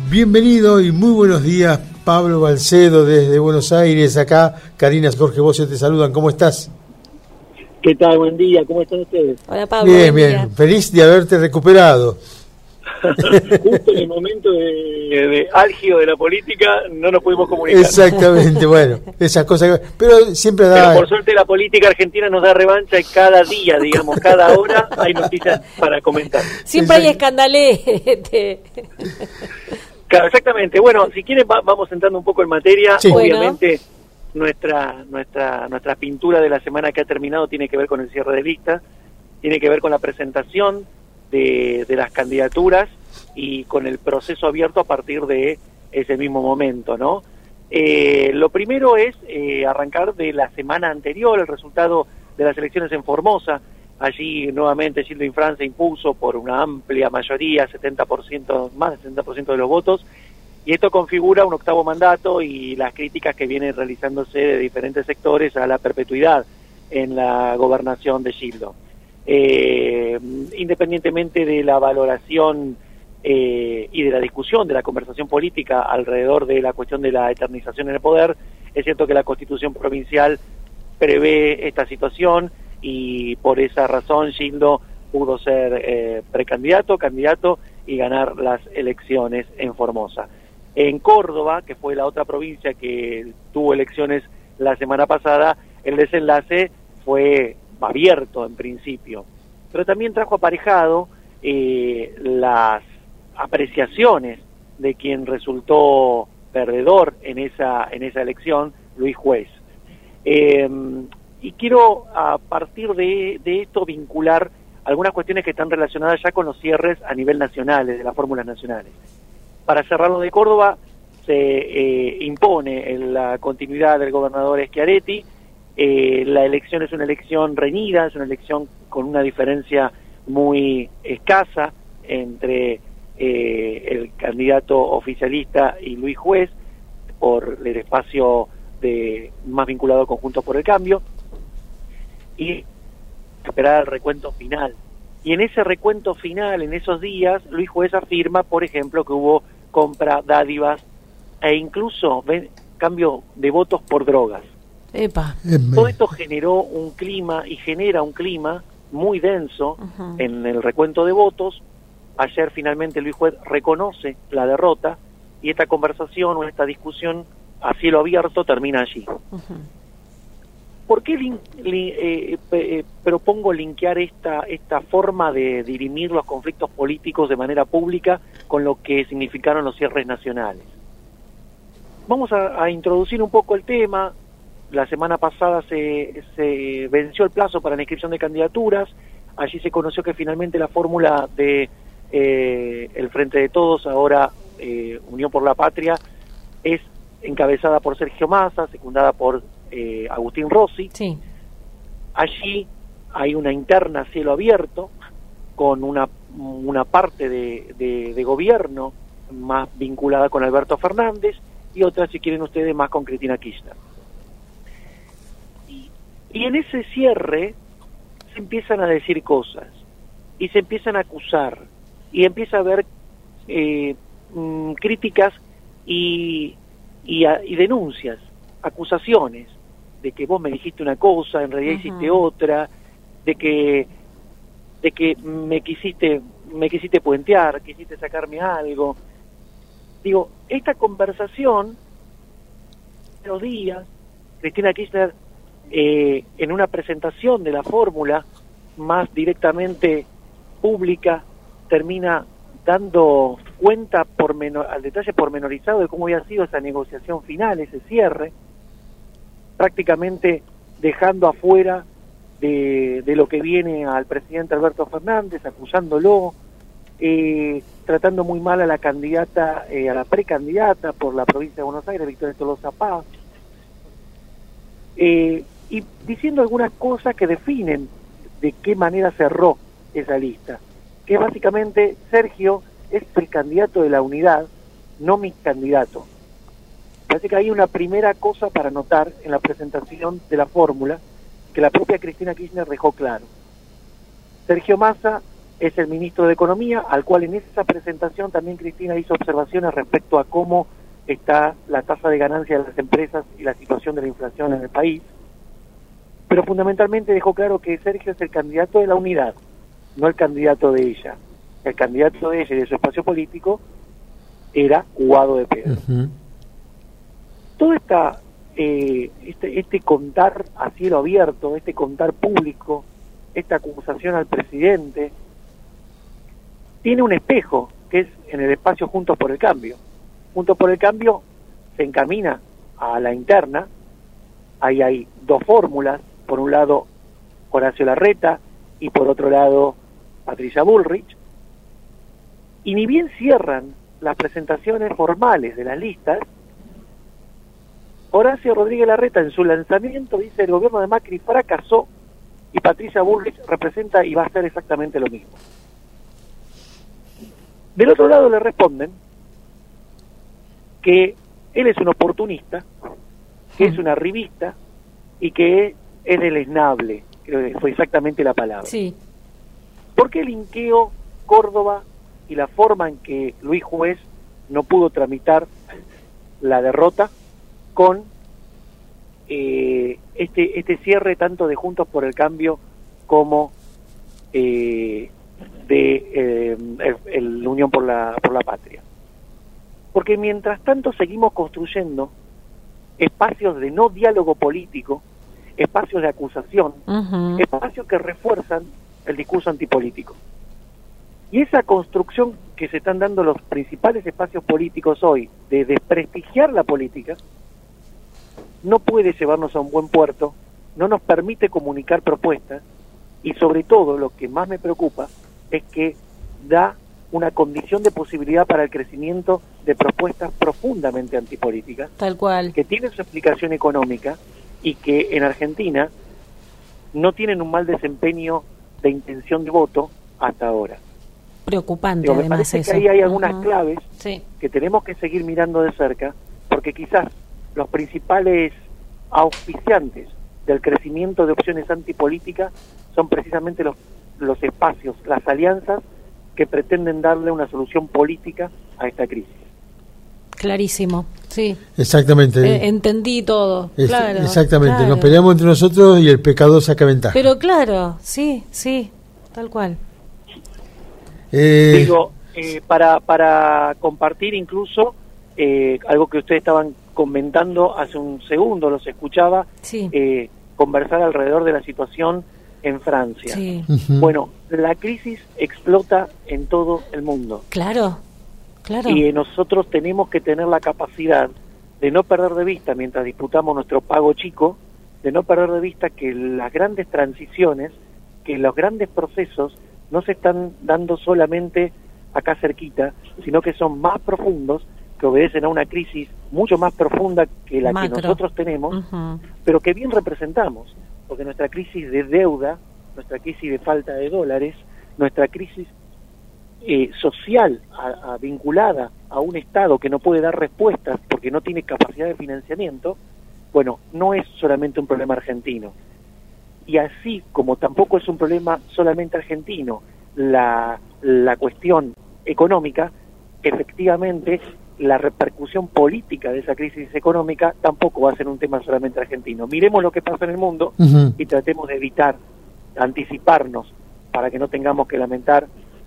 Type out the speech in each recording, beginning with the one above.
Bienvenido y muy buenos días, Pablo Balcedo desde Buenos Aires. Acá Karina, Jorge Bocio te saludan. ¿Cómo estás? ¿Qué tal? Buen día. ¿Cómo están ustedes? Hola, Pablo. Bien, bien. Feliz de haberte recuperado. Justo en el momento de álgido de la política no nos pudimos comunicar. Exactamente, bueno, esas cosas. Pero siempre da... Pero por suerte la política argentina nos da revancha y cada día, digamos, cada hora hay noticias para comentar. Siempre hay escandalete. Claro, exactamente. Bueno, si quieren vamos entrando un poco en materia. Sí. Obviamente nuestra pintura de la semana que ha terminado tiene que ver con el cierre de listas, tiene que ver con la presentación de las candidaturas y con el proceso abierto a partir de ese mismo momento, ¿no? Lo primero es arrancar de la semana anterior, el resultado de las elecciones en Formosa. Allí nuevamente Gildo Infran se impuso por una amplia mayoría, 70%, más del 70% de los votos, y esto configura un octavo mandato y las críticas que vienen realizándose de diferentes sectores a la perpetuidad en la gobernación de Gildo. Independientemente de la valoración y de la discusión, de la conversación política alrededor de la cuestión de la eternización en el poder, es cierto que la Constitución provincial prevé esta situación y por esa razón Gildo pudo ser precandidato, candidato y ganar las elecciones en Formosa. En Córdoba, que fue la otra provincia que tuvo elecciones la semana pasada, el desenlace fue abierto en principio, pero también trajo aparejado las apreciaciones de quien resultó perdedor en esa elección, Luis Juez. Y quiero a partir de esto vincular algunas cuestiones que están relacionadas ya con los cierres a nivel nacional, de las fórmulas nacionales. Para cerrar lo de Córdoba, se impone en la continuidad del gobernador Schiaretti. La elección es una elección reñida, es una elección con una diferencia muy escasa entre el candidato oficialista y Luis Juez por el espacio más vinculado con Juntos por el Cambio, y esperar el recuento final. Y en ese recuento final, en esos días, Luis Juez afirma, por ejemplo, que hubo compra, dádivas e incluso cambio de votos por drogas. Epa. Todo esto generó un clima y genera un clima muy denso en el recuento de votos. Ayer finalmente Luis Juez reconoce la derrota y esta conversación o esta discusión a cielo abierto termina allí. ¿Por qué propongo linkear esta forma de dirimir los conflictos políticos de manera pública con lo que significaron los cierres nacionales? Vamos a introducir un poco el tema. La semana pasada se venció el plazo para la inscripción de candidaturas. Allí se conoció que finalmente la fórmula de el Frente de Todos, ahora Unión por la Patria, es encabezada por Sergio Massa, secundada por Agustín Rossi. Sí. Allí hay una interna a cielo abierto con una parte de gobierno más vinculada con Alberto Fernández y otra, si quieren ustedes, más con Cristina Kirchner. Y en ese cierre se empiezan a decir cosas y se empiezan a acusar y empieza a haber críticas y denuncias, acusaciones de que vos me dijiste una cosa, en realidad hiciste otra, de que me quisiste puentear, quisiste sacarme algo. Digo, esta conversación, los días, Cristina Kirchner en una presentación de la fórmula más directamente pública termina dando cuenta al detalle pormenorizado de cómo había sido esa negociación final, ese cierre, prácticamente dejando afuera de lo que viene al presidente Alberto Fernández, acusándolo, tratando muy mal a la candidata, a la precandidata por la provincia de Buenos Aires, Victoria Tolosa Paz, y diciendo algunas cosas que definen de qué manera cerró esa lista, que básicamente Sergio es el candidato de la unidad, no mi candidato. Parece que hay una primera cosa para notar en la presentación de la fórmula que la propia Cristina Kirchner dejó claro. Sergio Massa es el ministro de Economía, al cual en esa presentación también Cristina hizo observaciones respecto a cómo está la tasa de ganancia de las empresas y la situación de la inflación en el país, pero fundamentalmente dejó claro que Sergio es el candidato de la unidad, no el candidato de ella. El candidato de ella y de su espacio político era Guado de Pedro. Todo este contar a cielo abierto, este contar público, esta acusación al presidente, tiene un espejo, que es en el espacio Juntos por el Cambio. Juntos por el Cambio se encamina a la interna. Ahí hay dos fórmulas, por un lado Horacio Larreta y por otro lado Patricia Bullrich, y ni bien cierran las presentaciones formales de las listas, Horacio Rodríguez Larreta en su lanzamiento dice: el gobierno de Macri fracasó, y Patricia Bullrich representa y va a hacer exactamente lo mismo. Del otro lado le responden que él es un oportunista, que es una revista y que es deleznable, creo que fue exactamente la palabra. Sí. ¿Por qué linkeo Córdoba y la forma en que Luis Juez no pudo tramitar la derrota con este cierre tanto de Juntos por el Cambio como de el Unión por la Patria? Porque mientras tanto seguimos construyendo espacios de no diálogo político, espacios de acusación, espacios que refuerzan el discurso antipolítico. Y esa construcción que se están dando los principales espacios políticos hoy de desprestigiar la política no puede llevarnos a un buen puerto, no nos permite comunicar propuestas, y sobre todo lo que más me preocupa es que da una condición de posibilidad para el crecimiento de propuestas profundamente antipolíticas, Tal cual. que tienen su explicación económica y que en Argentina no tienen un mal desempeño de intención de voto hasta ahora. Preocupante, Me además, parece eso. que ahí hay algunas claves Sí. que tenemos que seguir mirando de cerca, porque quizás los principales auspiciantes del crecimiento de opciones antipolíticas son precisamente los espacios, las alianzas que pretenden darle una solución política a esta crisis. Clarísimo, sí. Exactamente. Entendí todo, claro. Exactamente, claro. nos peleamos entre nosotros y el pecador saca ventaja. Pero claro, sí, tal cual. Digo, para compartir incluso algo que ustedes estaban comentando hace un segundo, los escuchaba, Sí. Conversar alrededor de la situación en Francia. Sí. Bueno, la crisis explota en todo el mundo. Claro. Y nosotros tenemos que tener la capacidad de no perder de vista, mientras disputamos nuestro pago chico, de no perder de vista que las grandes transiciones, que los grandes procesos no se están dando solamente acá cerquita, sino que son más profundos, que obedecen a una crisis mucho más profunda que la Macro. que nosotros tenemos, pero que bien representamos, porque nuestra crisis de deuda, nuestra crisis de falta de dólares, nuestra crisis social vinculada a un Estado que no puede dar respuestas porque no tiene capacidad de financiamiento, bueno, no es solamente un problema argentino. Y así como tampoco es un problema solamente argentino la cuestión económica, efectivamente la repercusión política de esa crisis económica tampoco va a ser un tema solamente argentino. Miremos lo que pasa en el mundo y tratemos de evitar, anticiparnos para que no tengamos que lamentar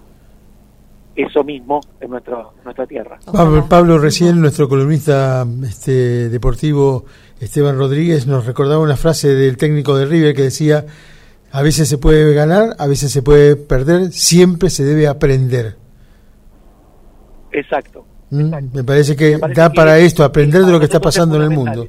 eso mismo en nuestra tierra. Pablo, recién nuestro columnista deportivo Esteban Rodríguez nos recordaba una frase del técnico de River que decía: a veces se puede ganar, a veces se puede perder, siempre se debe aprender. Exacto. Me parece que da para esto, aprender de lo que está pasando en el mundo.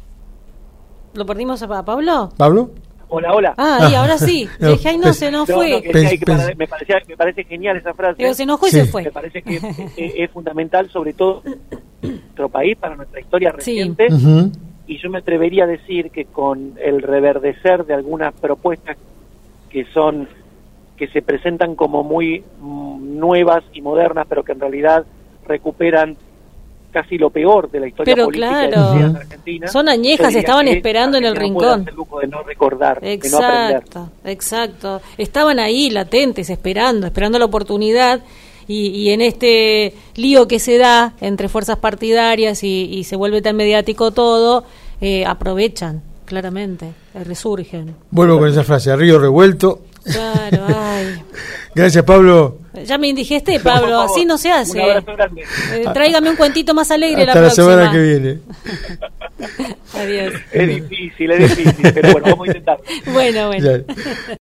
¿Lo perdimos a Pablo? ¿Pablo? Hola. Y ahora sí. No, Dije, ay, no, se nos fue. Me parece genial esa frase. Pero se enojó y se fue. Me parece que es fundamental, sobre todo para nuestro país, para nuestra historia reciente. Y yo me atrevería a decir que con el reverdecer de algunas propuestas que se presentan como muy nuevas y modernas, pero que en realidad recuperan casi lo peor de la historia Pero política claro, de la Argentina. son añejas, yo diría estaban que esperando en el Argentina puede rincón. darse el lujo de no recordar, de no aprender. Exacto. Estaban ahí latentes, esperando la oportunidad. Y en este lío que se da entre fuerzas partidarias y se vuelve tan mediático todo, aprovechan, claramente, resurgen. Vuelvo con esa frase, a río revuelto. Claro, ay. Gracias, Pablo. Ya me indigesté, Pablo, así no se hace. Un abrazo grande. Tráigame un cuentito más alegre Hasta la la próxima. semana que viene. Adiós. Es difícil, pero bueno, vamos a intentar. Bueno. Ya.